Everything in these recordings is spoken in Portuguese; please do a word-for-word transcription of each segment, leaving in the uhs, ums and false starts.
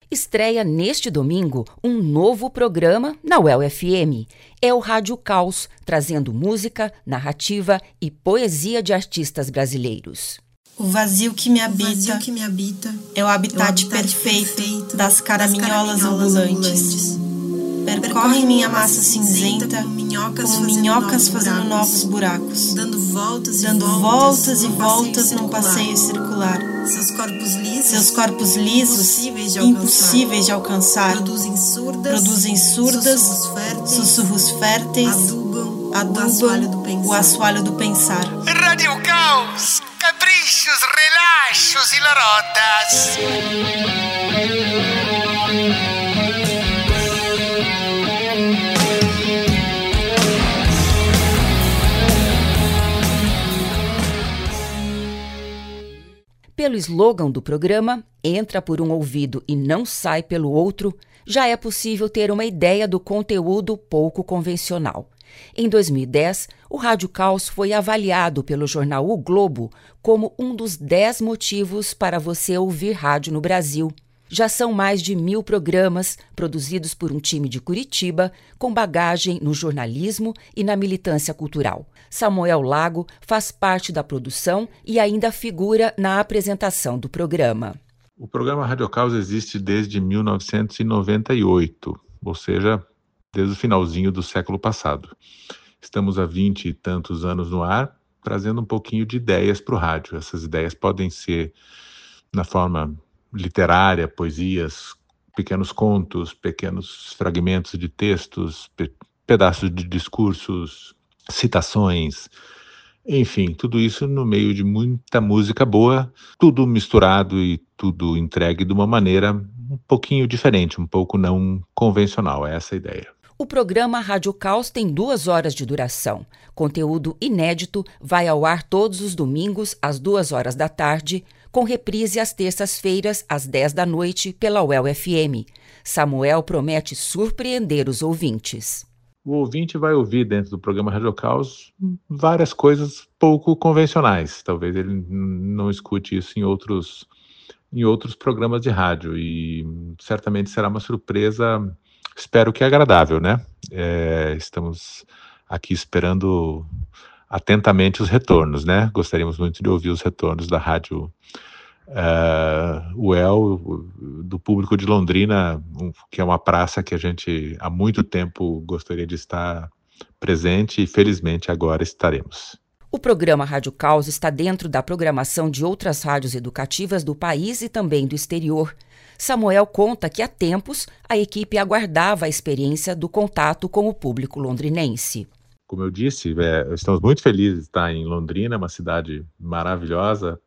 estreia neste domingo um novo programa na U E L F M. É o Rádio Caos, trazendo música, narrativa e poesia de artistas brasileiros. O vazio que me habita, vazio que me habita é o habitat, é o habitat perfeito, perfeito das caraminholas, das caraminholas ambulantes. ambulantes. Percorre minha massa cinzenta como minhocas, como fazendo, minhocas novos fazendo buracos, novos buracos, dando voltas e dando voltas, voltas e voltas num passeio circular. circular. Seus corpos lisos, Seus corpos lisos impossíveis de alcançar, impossíveis de alcançar, produzem surdas, produzem surdas sussurros férteis, sussurros férteis, adubam, adubam o assoalho do pensar. o assoalho do pensar. Rádio Caos, caprichos, relaxos e lorotas. Pelo slogan do programa, entra por um ouvido e não sai pelo outro, já é possível ter uma ideia do conteúdo pouco convencional. Em dois mil e dez, o Rádio Caos foi avaliado pelo jornal O Globo como um dos dez motivos para você ouvir rádio no Brasil. Já são mais de mil programas produzidos por um time de Curitiba com bagagem no jornalismo e na militância cultural. Samuel Lago faz parte da produção e ainda figura na apresentação do programa. O programa Rádio Caos existe desde mil novecentos e noventa e oito, ou seja, desde o finalzinho do século passado. Estamos há vinte e tantos anos no ar, trazendo um pouquinho de ideias para o rádio. Essas ideias podem ser na forma literária, poesias, pequenos contos, pequenos fragmentos de textos, pe- pedaços de discursos, citações, enfim, tudo isso no meio de muita música boa, tudo misturado e tudo entregue de uma maneira um pouquinho diferente, um pouco não convencional, é essa a ideia. O programa Rádio Caos tem duas horas de duração. Conteúdo inédito vai ao ar todos os domingos às duas horas da tarde, com reprise às terças-feiras, às dez da noite, pela U E L F M. Samuel promete surpreender os ouvintes. O ouvinte vai ouvir dentro do programa Rádio Caos várias coisas pouco convencionais. Talvez ele n- não escute isso em outros, em outros programas de rádio. E certamente será uma surpresa, espero que agradável, né? É, estamos aqui esperando atentamente os retornos, né? Gostaríamos muito de ouvir os retornos da rádio uh, U E L, do público de Londrina, um, que é uma praça que a gente há muito tempo gostaria de estar presente e felizmente agora estaremos. O programa Rádio Caos está dentro da programação de outras rádios educativas do país e também do exterior. Samuel conta que há tempos a equipe aguardava a experiência do contato com o público londrinense. Como eu disse, é, estamos muito felizes de estar em Londrina, uma cidade maravilhosa,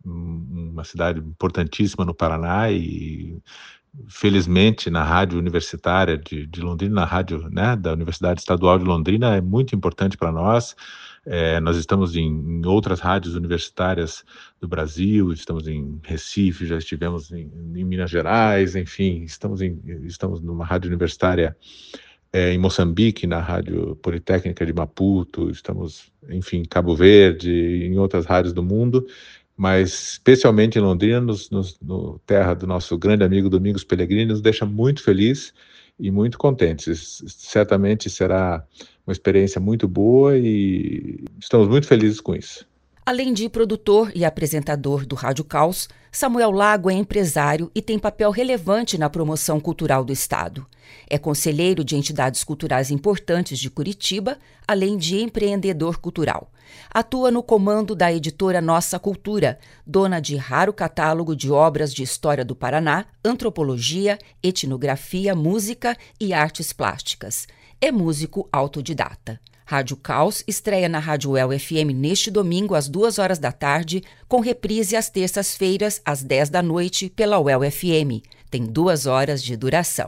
uma cidade importantíssima no Paraná e, felizmente, na rádio universitária de, de Londrina, na rádio, né, da Universidade Estadual de Londrina, é muito importante para nós. É, nós estamos em, em outras rádios universitárias do Brasil, estamos em Recife, já estivemos em, em Minas Gerais, enfim, estamos, em, estamos numa rádio universitária É, em Moçambique, na Rádio Politécnica de Maputo, estamos, enfim, em Cabo Verde, em outras rádios do mundo, mas especialmente em Londrina, nos, nos, no terra do nosso grande amigo Domingos Pellegrini, nos deixa muito feliz e muito contentes. Certamente será uma experiência muito boa e estamos muito felizes com isso. Além de produtor e apresentador do Rádio Caos, Samuel Lago é empresário e tem papel relevante na promoção cultural do Estado. É conselheiro de entidades culturais importantes de Curitiba, além de empreendedor cultural. Atua no comando da editora Nossa Cultura, dona de raro catálogo de obras de história do Paraná, antropologia, etnografia, música e artes plásticas. É músico autodidata. Rádio Caos estreia na Rádio U E L F M neste domingo às duas horas da tarde, com reprise às terças-feiras às dez da noite pela U E L F M. Tem duas horas de duração.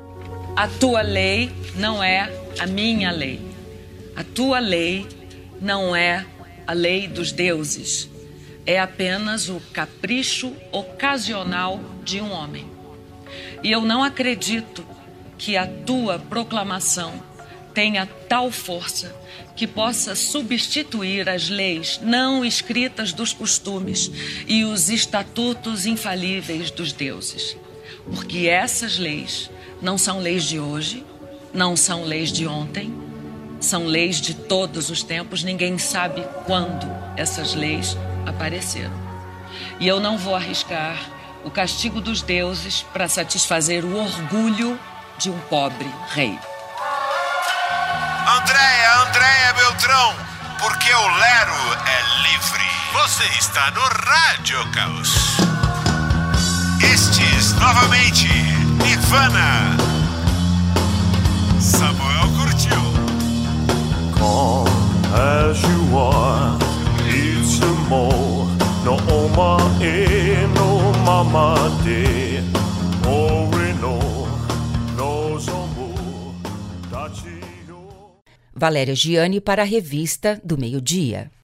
A tua lei não é a minha lei. A tua lei não é a lei dos deuses. É apenas o capricho ocasional de um homem. E eu não acredito que a tua proclamação tenha tal força que possa substituir as leis não escritas dos costumes e os estatutos infalíveis dos deuses. porque essas leis não são leis de hoje, não são leis de ontem, são leis de todos os tempos. Ninguém sabe quando essas leis apareceram. E eu não vou arriscar o castigo dos deuses para satisfazer o orgulho de um pobre rei. Andréia, Andréia Beltrão, porque o Lero é livre. Você está no Rádio Caos. Estes, novamente, Nirvana. Samuel curtiu. Come as you are, it's a more, no oma e no mama de, ore no, no zomu, dachi. Valéria Giani para a Revista do Meio-Dia.